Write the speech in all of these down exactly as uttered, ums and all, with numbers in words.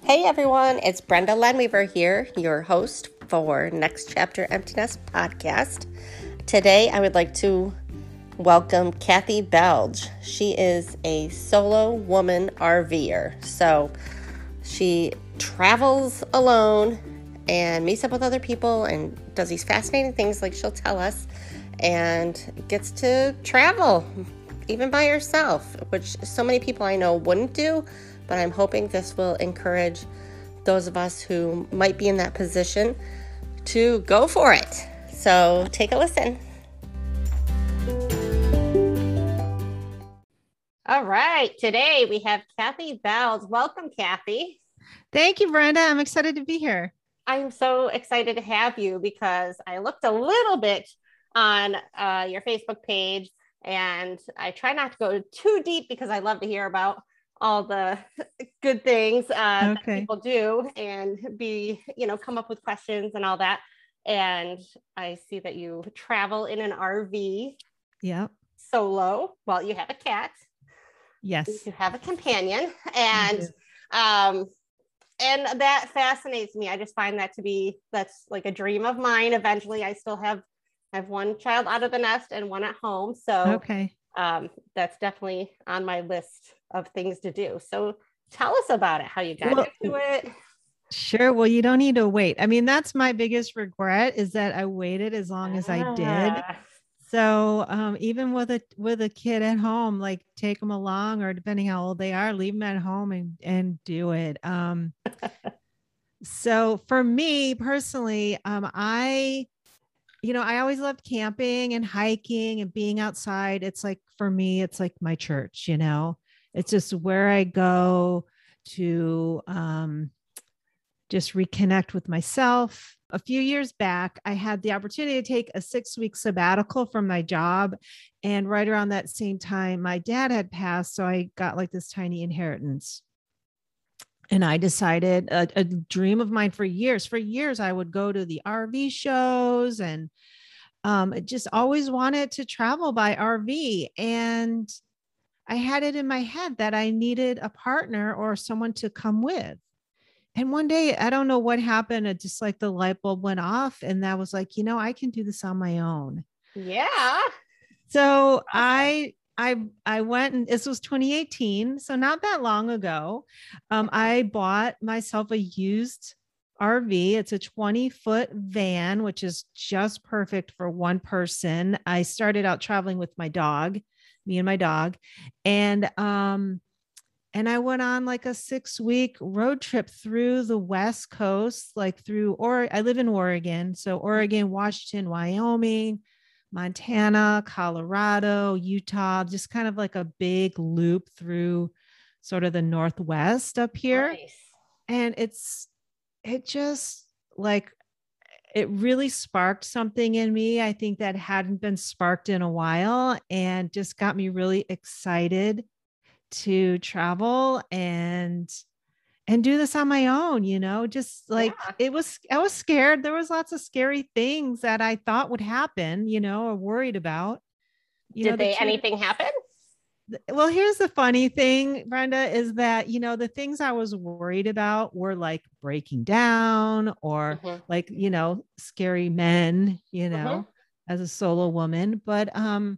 Hey everyone, it's Brenda Lenweaver here, your host for Next Chapter Empty Nest podcast. Today I would like to welcome Kathy Belge. She is a solo woman RVer. So she travels alone and meets up with other people and does these fascinating things like she'll tell us, and gets to travel even by herself, which so many people I know wouldn't do. But I'm hoping this will encourage those of us who might be in that position to go for it. So take a listen. All right. Today we have Kathy Belge. Welcome, Kathy. Thank you, Brenda. I'm excited to be here. I'm so excited to have you because I looked a little bit on uh, your Facebook page, and I try not to go too deep because I love to hear about all the good things uh, that Okay. people do and be, you know, come up with questions and all that. And I see that you travel in an R V. Yep. Solo. Well, you have a cat. Yes. You have a companion. And um, and that fascinates me. I just find that to be, that's like a dream of mine. Eventually, I still have, I have one child out of the nest and one at home. So Okay. um, that's definitely on my list of things to do. So tell us about it, how you got Well, into it. sure. Well, you don't need to wait. I mean, that's my biggest regret is that I waited as long as I did. Ah, So um, even with a with a kid at home, like take them along, or depending how old they are, leave them at home and and do it. Um, so for me personally, um, I you know, I always loved camping and hiking and being outside. It's like, for me, it's like my church, you know, it's just where I go to um, just reconnect with myself. A few years back, I had the opportunity to take a six week sabbatical from my job. And right around that same time, my dad had passed. So I got like this tiny inheritance. And I decided a, a dream of mine for years, for years, I would go to the R V shows and um, I just always wanted to travel by R V. And I had it in my head that I needed a partner or someone to come with. And one day, I don't know what happened. It just like the light bulb went off. And that was like, you know, I can do this on my own. yeah. So Awesome. I, I, I went, and this was twenty eighteen. So not that long ago. Um, Yeah. I bought myself a used R V. It's a twenty foot van, which is just perfect for one person. I started out traveling with my dog, me and my dog. And, um, and I went on like a six week road trip through the West Coast, like through, or I live in Oregon. So Oregon, Washington, Wyoming, Montana, Colorado, Utah, just kind of like a big loop through sort of the Northwest up here. Nice. And it's, it just like, it really sparked something in me. I think that hadn't been sparked in a while, and just got me really excited to travel and and do this on my own, you know, just like Yeah. it was, I was scared. There was lots of scary things that I thought would happen, you know, or worried about. You know, Did the they, truth, anything happen? well, here's the funny thing, Brenda, is that, you know, the things I was worried about were like breaking down or Mm-hmm. like, you know, scary men, you Mm-hmm. know, as a solo woman. But um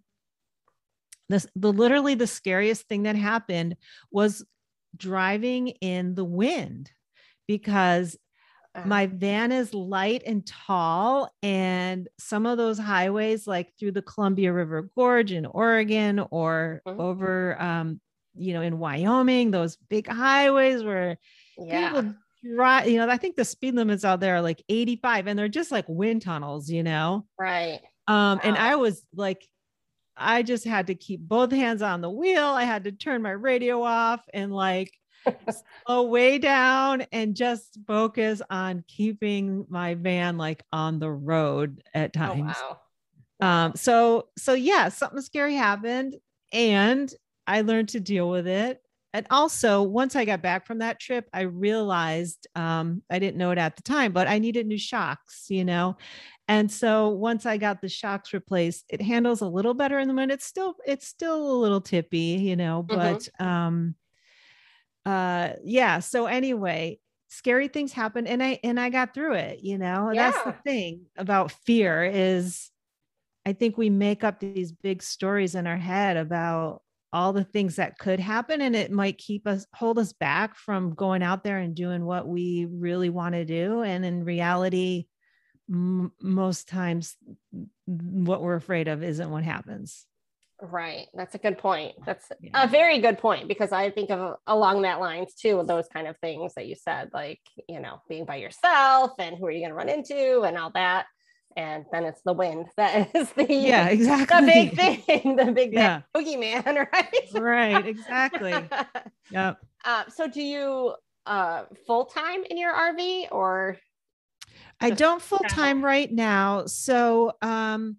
this the literally the scariest thing that happened was driving in the wind, because Uh, my van is light and tall, and some of those highways like through the Columbia River Gorge in Oregon, or mhm. over um you know in Wyoming, those big highways where Yeah. people drive, you know, I think the speed limits out there are like eighty-five, and they're just like wind tunnels, you know. Right. Um and Wow. I was like, I just had to keep both hands on the wheel. I had to turn my radio off and like slow way down and just focus on keeping my van like on the road at Oh, times. wow. Um, Wow. so so yeah, something scary happened, and I learned to deal with it. And also, once I got back from that trip, I realized, um, I didn't know it at the time, but I needed new shocks, you know. And so once I got the shocks replaced, it handles a little better in the wind. It's still it's still a little tippy, you know, Mm-hmm. but um uh yeah, so anyway, scary things happened, and I, and I got through it, you know, that's the Yeah. thing about fear is I think we make up these big stories in our head about all the things that could happen, and it might keep us, hold us back from going out there and doing what we really want to do. And in reality, m- most times what we're afraid of isn't what happens. Right. That's a good point. That's Yeah. a very good point, because I think of along that lines too, of those kind of things that you said, like, you know, being by yourself and who are you going to run into and all that. And then it's the wind that is the, Yeah, exactly. the big thing, the big Yeah. boogeyman, right? Right. Exactly. Yep. Uh, so do you uh, full time in your R V, or? I Just don't full travel? time right now. So um,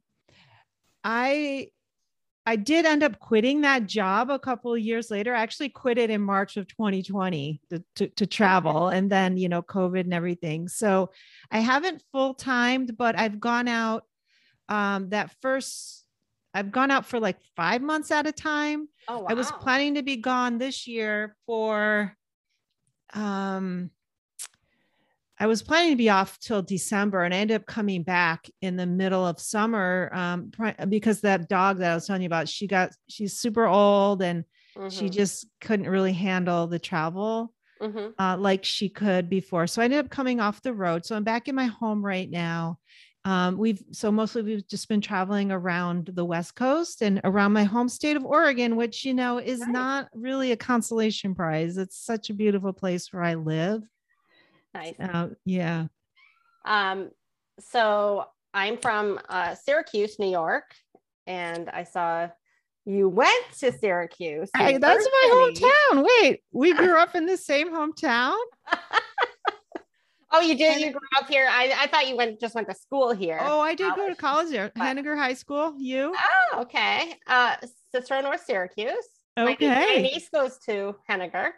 I I did end up quitting that job a couple of years later. I actually quit it in March of twenty twenty to, to, to travel, and then, you know, COVID and everything. So I haven't full timed, but I've gone out um, that first, I've gone out for like five months at a time. Oh, wow. I was planning to be gone this year for, um, I was planning to be off till December, and I ended up coming back in the middle of summer um, because that dog that I was telling you about, she got, she's super old, and mm-hmm. she just couldn't really handle the travel mm-hmm. uh, like she could before. So I ended up coming off the road. So I'm back in my home right now. Um, we've, so mostly we've just been traveling around the West Coast and around my home state of Oregon, which, you know, is nice. Not really a consolation prize. It's such a beautiful place where I live. Nice. Uh, yeah. Um, so I'm from uh, Syracuse, New York, and I saw you went to Syracuse. Hey, that's my hometown. Wait, we grew up in the same hometown? Oh, you did? You grew up here? I, I thought you went just went to school here. Oh, I did college. go to college there. But... Henniger High School. You? Oh, okay. Uh, Cicero, North Syracuse. Okay. My, my niece goes to Henniger.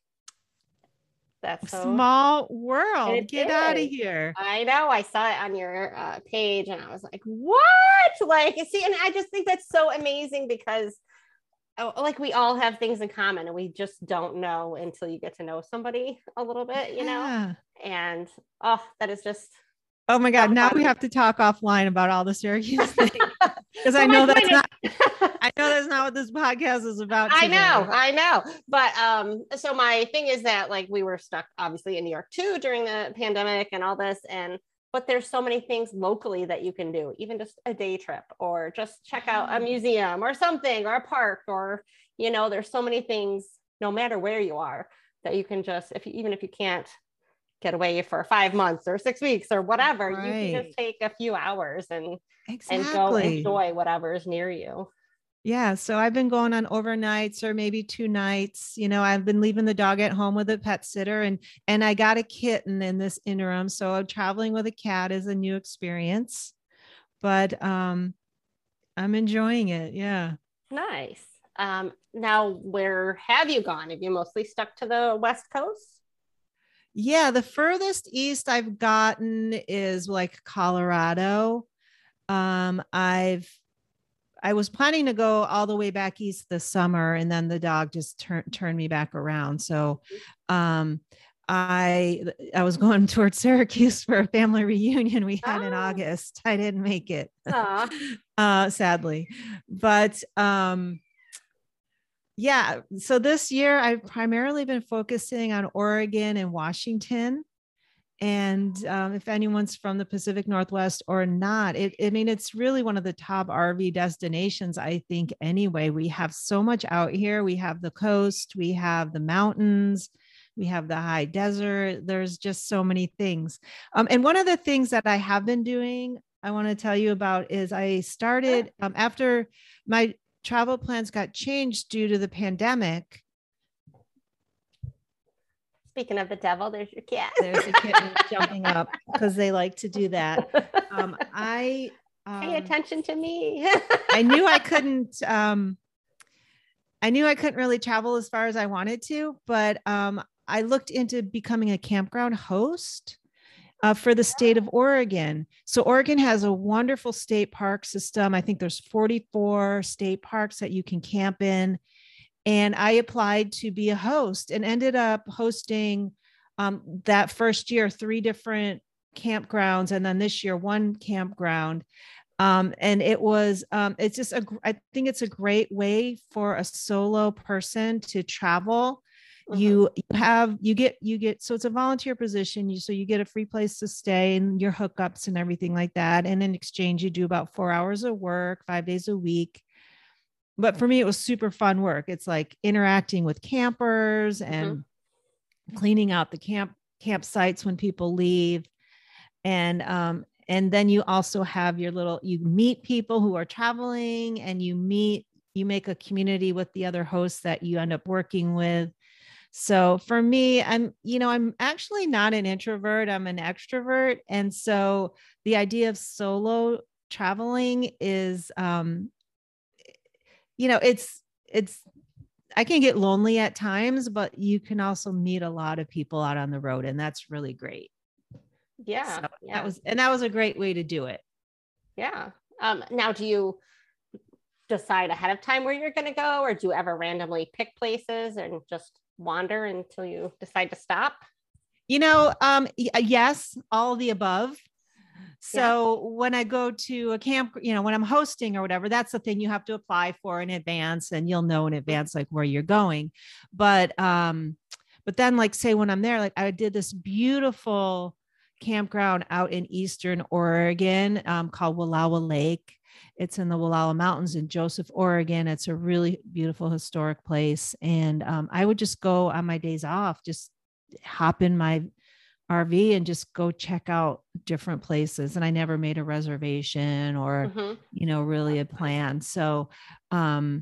That's so small world. It Get is. Out of here. I know. I saw it on your uh, page, and I was like, what? Like, see, and I just think that's so amazing, because oh, like we all have things in common, and we just don't know until you get to know somebody a little bit, you yeah. know? And oh, that is just. Oh my God. So now fun. We have to talk offline about all the Syracuse things. Because I know that's not, I know that's not what this podcast is about. I know, I know. But um, so my thing is that, like, we were stuck obviously in New York too during the pandemic and all this. And, but there's so many things locally that you can do, even just a day trip, or just check out a museum or something, or a park, or, you know, there's so many things, no matter where you are, that you can just, if you, even if you can't get away for five months or six weeks or whatever, right. you can just take a few hours and, exactly. and go enjoy whatever is near you. Yeah. So I've been going on overnights or maybe two nights. You know, I've been leaving the dog at home with a pet sitter, and, and I got a kitten in this interim. So traveling with a cat is a new experience, but um, I'm enjoying it. Yeah. Nice. Um, now, where have you gone? Have you mostly stuck to the West Coast? Yeah, the furthest east I've gotten is like Colorado. Um, I've I was planning to go all the way back east this summer, and then the dog just turned turned me back around. So um, I I was going towards Syracuse for a family reunion we had oh. in August. I didn't make it, uh, sadly, but um, yeah. So this year I've primarily been focusing on Oregon and Washington. And um, if anyone's from the Pacific Northwest or not, it, I mean, it's really one of the top R V destinations, I think, anyway. We have so much out here. We have the coast, we have the mountains, we have the high desert. There's just so many things. Um, and one of the things that I have been doing, I want to tell you about, is I started um, after my travel plans got changed due to the pandemic. Speaking of the devil, there's your cat. There's a kitten jumping up because they like to do that. Um, I um, pay attention to me. I knew I couldn't. Um, I knew I couldn't really travel as far as I wanted to, but um, I looked into becoming a campground host uh, for the state of Oregon. So Oregon has a wonderful state park system. I think there's forty-four state parks that you can camp in. And I applied to be a host and ended up hosting um, that first year, three different campgrounds. And then this year, one campground. Um, and it was, um, it's just a, I think it's a great way for a solo person to travel. Mm-hmm. You, you have, you get, you get, so it's a volunteer position. You, so you get a free place to stay and your hookups and everything like that. And in exchange, you do about four hours of work, five days a week. But for me, it was super fun work. It's like interacting with campers and mm-hmm. cleaning out the camp campsites when people leave. And, um, and then you also have your little, you meet people who are traveling and you meet, you make a community with the other hosts that you end up working with. So for me, I'm, you know, I'm actually not an introvert, I'm an extrovert. And so the idea of solo traveling is, um, you know, it's, it's, I can get lonely at times, but you can also meet a lot of people out on the road, and that's really great. Yeah, so yeah. That was, and that was a great way to do it. Yeah. Um, now, do you decide ahead of time where you're going to go, or do you ever randomly pick places and just wander until you decide to stop? You know, um, yes, all of the above. So yeah. When I go to a camp, you know, when I'm hosting or whatever, that's the thing you have to apply for in advance, and you'll know in advance, like where you're going. But, um, but then like, say when I'm there, like I did this beautiful campground out in Eastern Oregon, um, called Wallowa Lake. It's in the Wallowa Mountains in Joseph, Oregon. It's a really beautiful historic place. And, um, I would just go on my days off, just hop in my R V and just go check out different places. And I never made a reservation or, mm-hmm. you know, really a plan. So, um,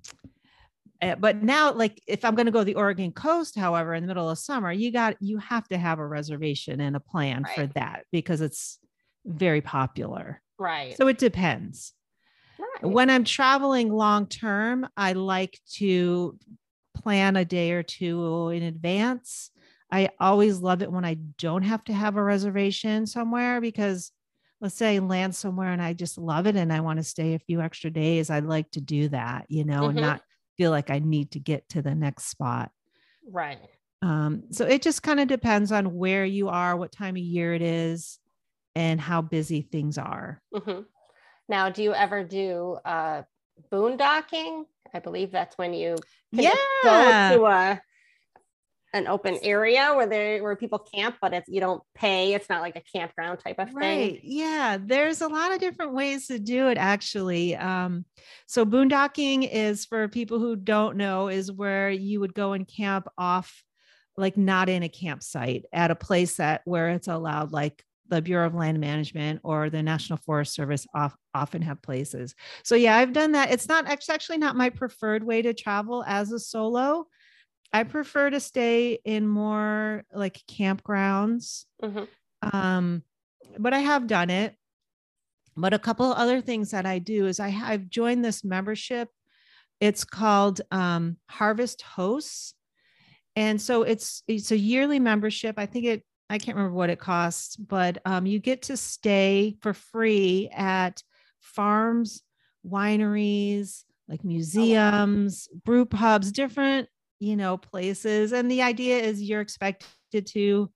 but now, like if I'm going to go to the Oregon coast, however, in the middle of summer, you got, you have to have a reservation and a plan right. for that, because it's very popular. Right. So it depends. Right. When I'm traveling long-term, I like to plan a day or two in advance. I always love it when I don't have to have a reservation somewhere, because let's say I land somewhere and I just love it and I want to stay a few extra days. I'd like to do that, you know, mm-hmm. and not feel like I need to get to the next spot. Right. Um, so it just kind of depends on where you are, what time of year it is, and how busy things are. Mm-hmm. Now, do you ever do uh, boondocking? I believe that's when you can yeah. just go to a an open area where they where people camp, but it's, you don't pay. It's not like a campground type of thing. Right. Yeah. There's a lot of different ways to do it, actually. Um, so boondocking is, for people who don't know, is where you would go and camp off, like not in a campsite, at a place that where it's allowed, like the Bureau of Land Management or the National Forest Service off, often have places. So yeah, I've done that. It's not, it's actually not my preferred way to travel as a solo. I prefer to stay in more like campgrounds. Mm-hmm. Um, but I have done it. But a couple of other things that I do is I, I've joined this membership. It's called um, Harvest Hosts. And so it's, it's a yearly membership. I think it, I can't remember what it costs, but um, you get to stay for free at farms, wineries, like museums, oh, wow. brew pubs, different, you know, places. And the idea is you're expected to,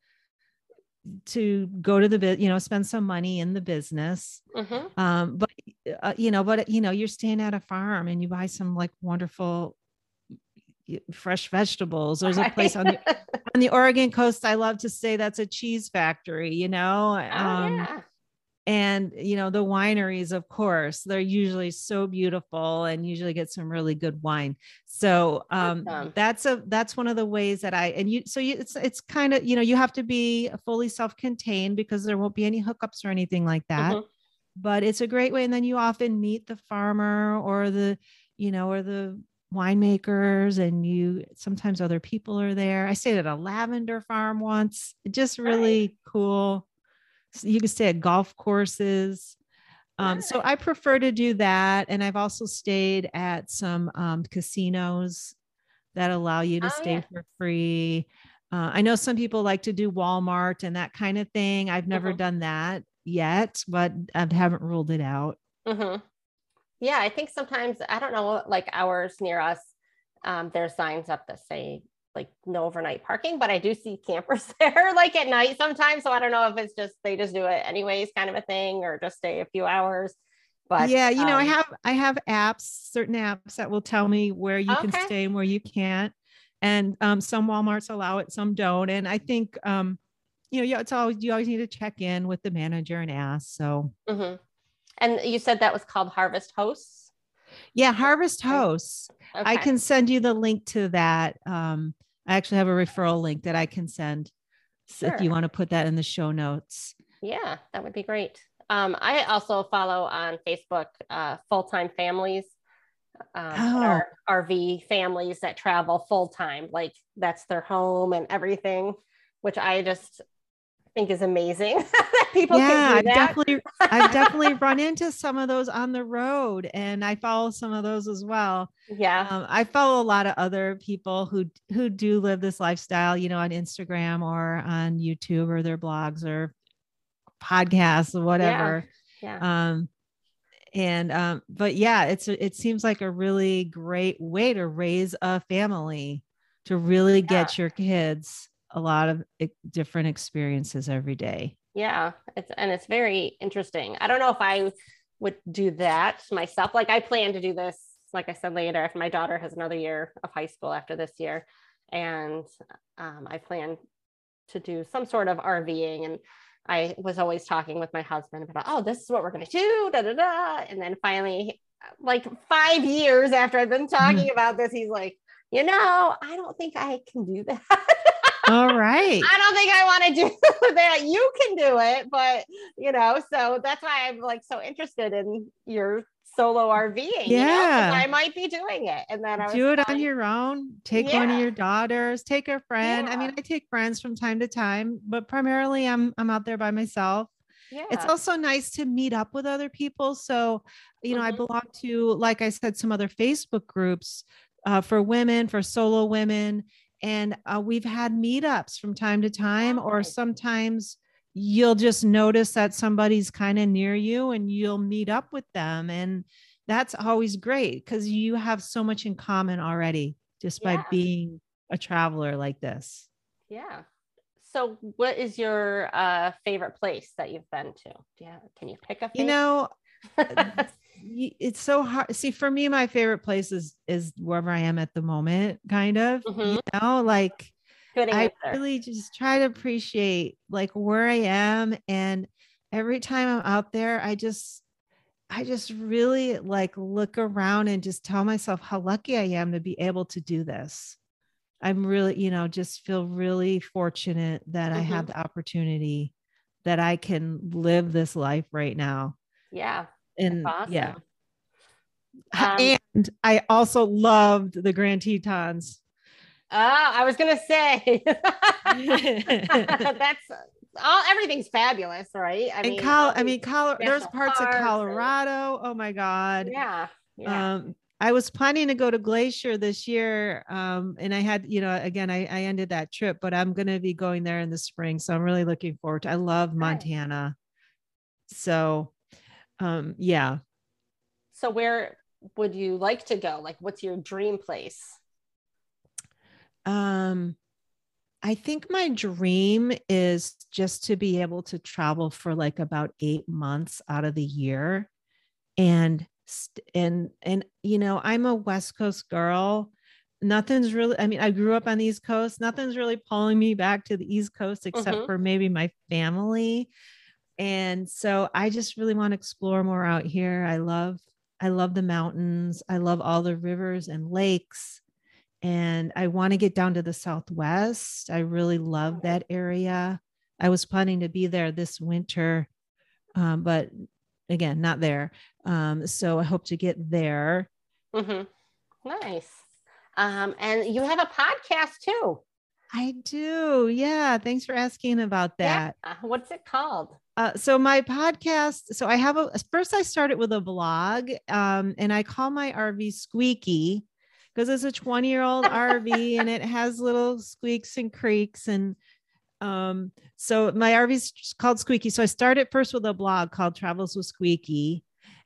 to go to the, you know, spend some money in the business. Mm-hmm. Um, but, uh, you know, but, you know, you're staying at a farm and you buy some like wonderful fresh vegetables. There's right. a place on the, on the Oregon coast. I love to say that's a cheese factory, you know, oh, um, yeah. and, you know, the wineries, of course, they're usually so beautiful and usually get some really good wine. So, um, awesome. that's a, that's one of the ways that I, and you, so you, it's, it's kind of, you know, you have to be fully self-contained because there won't be any hookups or anything like that, mm-hmm. but it's a great way. And then you often meet the farmer or the, you know, or the winemakers, and you, sometimes other people are there. I stayed at a lavender farm once, just really right. cool. You can stay at golf courses. Um, so I prefer to do that. And I've also stayed at some um, casinos that allow you to oh, stay yeah. for free. Uh, I know some people like to do Walmart and that kind of thing. I've never mm-hmm. done that yet, but I haven't ruled it out. Mm-hmm. Yeah, I think sometimes, I don't know, like ours near us, um, there's signs up that say like no overnight parking, but I do see campers there like at night sometimes. So I don't know if it's just, they just do it anyways kind of a thing, or just stay a few hours. But yeah, you know, um, I have I have apps, certain apps that will tell me where you can okay. stay and where you can't. And um, some Walmarts allow it, some don't. And I think um, you know, yeah, it's always you always need to check in with the manager and ask. So Mm-hmm. And you said that was called Harvest Hosts? yeah, Harvest Hosts. I Okay. can send you the link to that. Um, I actually have a referral link that I can send so if Sure. you want to put that in the show notes. Yeah, that would be great. Um, I also follow on Facebook uh, full-time families um, that Oh, are R V families that travel full-time, like that's their home and everything, which I just think is amazing that people can yeah, do I've that. definitely I've definitely run into some of those on the road, and I follow some of those as well. Yeah. Um, I follow a lot of other people who who do live this lifestyle, you know, on Instagram or on YouTube or their blogs or podcasts or Yeah. whatever. Yeah. Um, and um, but yeah, it's it seems like a really great way to raise a family, to really Yeah. get your kids a lot of different experiences every day. Yeah. It's and it's very interesting. I don't know if I would do that myself. Like I plan to do this, like I said, later if my daughter has another year of high school after this year. And um, I plan to do some sort of RVing. And I was always talking with my husband about, oh, this is what we're going to do, da, da, da. And then finally, like five years after I've been talking about this, he's like, you know, I don't think I can do that. All right. I don't think I want to do that. You can do it, but you know, so that's why I'm like so interested in your solo RVing, you know, because Yeah. I might be doing it. And then I was Do it on telling, your own. Take one of yeah, your daughters, take a friend. I yeah, mean, I take friends from time to time, but primarily I'm I'm out there by myself. It's yeah. also nice to meet up with other people. So, you know, I Mm-hmm. belong to, like I said, some other Facebook groups uh, for women, for solo women. And uh, we've had meetups from time to time, Oh, or nice. sometimes you'll just notice that somebody's kind of near you and you'll meet up with them. And that's always great because you have so much in common already just by Yeah, being a traveler like this. yeah. So what is your uh favorite place that you've been to? Yeah, can you pick a You favorite? know, it's so hard. See, for me, my favorite place is is wherever I am at the moment, kind of, you Mm-hmm. know, like Good I answer. really just try to appreciate like where I am. And every time I'm out there, I just I just really like look around and just tell myself how lucky I am to be able to do this. I'm really, you know, just feel really fortunate that I Mm-hmm. have the opportunity that I can live this life right now. Yeah, that's And yeah. awesome. Um, And I also loved the Grand Tetons. oh, I was gonna say and that's all. Everything's fabulous, right? I mean, Col all I these mean, Col there's national parts of parks and Colorado. Oh my God. yeah, yeah. Um, I was planning to go to Glacier this year. Um, and I had, you know, again, I, I ended that trip, but I'm going to be going there in the spring. So I'm really looking forward to, I love Nice. Montana. So, um, yeah. So where would you like to go? Like, what's your dream place? Um, I think my dream is just to be able to travel for like about eight months out of the year. And, and, and, you know, I'm a West Coast girl. Nothing's really, I mean, I grew up on the East Coast. Nothing's really pulling me back to the East Coast except Mm-hmm. for maybe my family. And so I just really want to explore more out here. I love, I love the mountains. I love all the rivers and lakes. And I want to get down to the Southwest. I really love that area. I was planning to be there this winter, um, but again, not there. Um, so I hope to get there. Mm-hmm. Nice. Um, and you have a podcast too. I do. Yeah. Thanks for asking about Yeah. that. What's it called? Uh, so my podcast, so I have a, first I started with a blog, um, and I call my R V Squeaky because it's a twenty year old R V and it has little squeaks and creaks. And um, so my R V is called Squeaky. So I started first with a blog called Travels with Squeaky.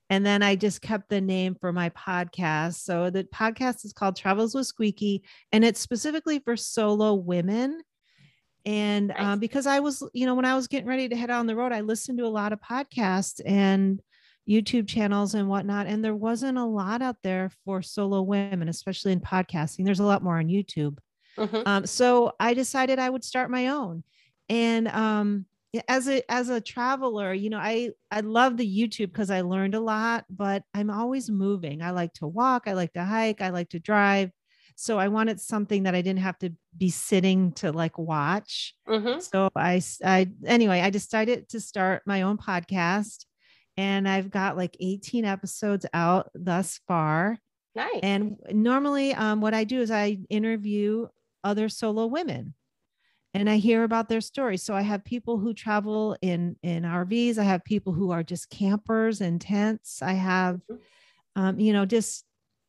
And then I just kept the name for my podcast. So the podcast is called Travels with Squeaky, and it's specifically for solo women. And Nice. uh, because I was, you know, when I was getting ready to head on the road, I listened to a lot of podcasts and YouTube channels and whatnot. And there wasn't a lot out there for solo women, especially in podcasting. There's a lot more on YouTube. Mm-hmm. Um, so I decided I would start my own. And um, as a as a traveler, you know, I I love the YouTube because I learned a lot, but I'm always moving. I like to walk, I like to hike, I like to drive. So I wanted something that I didn't have to be sitting to like watch. Mm-hmm. So I I anyway, I decided to start my own podcast, and I've got like eighteen episodes out thus far. Nice. And normally um, what I do is I interview other solo women and I hear about their stories. So I have people who travel in in R Vs. I have people who are just campers and tents. I have, um, you know, just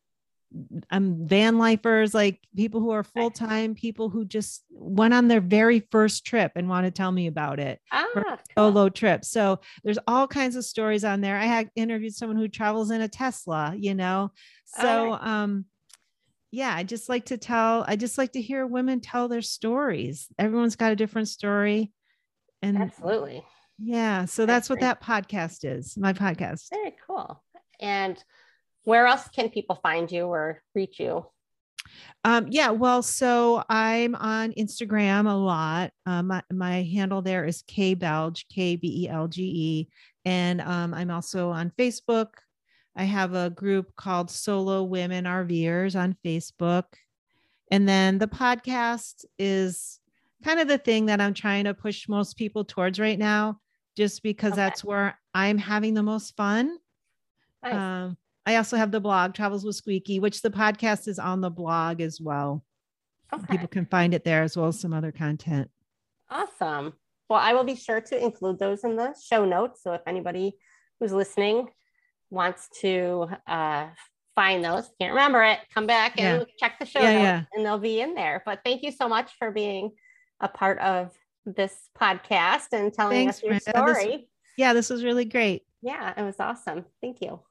um, van lifers, like people who are full time, people who just went on their very first trip and want to tell me about it. Ah, cool. Solo trip. So there's all kinds of stories on there. I had interviewed someone who travels in a Tesla, you know. So, right. um, yeah, I just like to tell, I just like to hear women tell their stories. Everyone's got a different story. And Absolutely. Yeah. So that's, that's what that podcast is, my podcast. Very cool. And where else can people find you or reach you? Um, yeah, well, so I'm on Instagram a lot. Um, my, my handle there is K Belge, K B E L G E. And um, I'm also on Facebook. I have a group called Solo Women RVers on Facebook. And then the podcast is kind of the thing that I'm trying to push most people towards right now, just because okay. that's where I'm having the most fun. Nice. Um, I also have the blog Travels with Squeaky, which the podcast is on the blog as well. Okay. People can find it there as well as some other content. Awesome. Well, I will be sure to include those in the show notes. So if anybody who's listening wants to uh, find those, can't remember it, come back and yeah. check the show yeah, notes yeah. and they'll be in there. But thank you so much for being a part of this podcast and telling Thanks, us your Brenda. story. This, yeah, this was really great. Yeah, it was awesome. Thank you.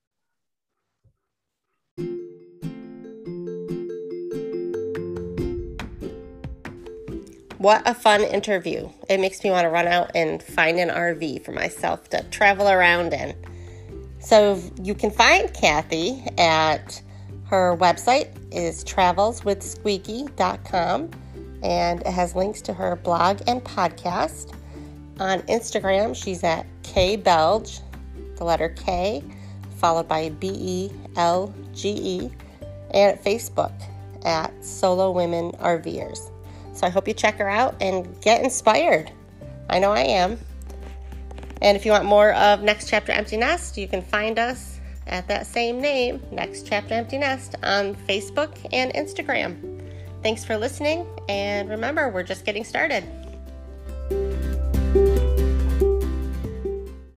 What a fun interview. It makes me want to run out and find an R V for myself to travel around in. So you can find Kathy at her website is travels with squeaky dot com, and it has links to her blog and podcast. On Instagram, she's at K Belge, the letter K, followed by B E L G E, and at Facebook at Solo Women RVers. So I hope you check her out and get inspired. I know I am. And if you want more of Next Chapter Empty Nest, you can find us at that same name, Next Chapter Empty Nest, on Facebook and Instagram. Thanks for listening, and remember, we're just getting started.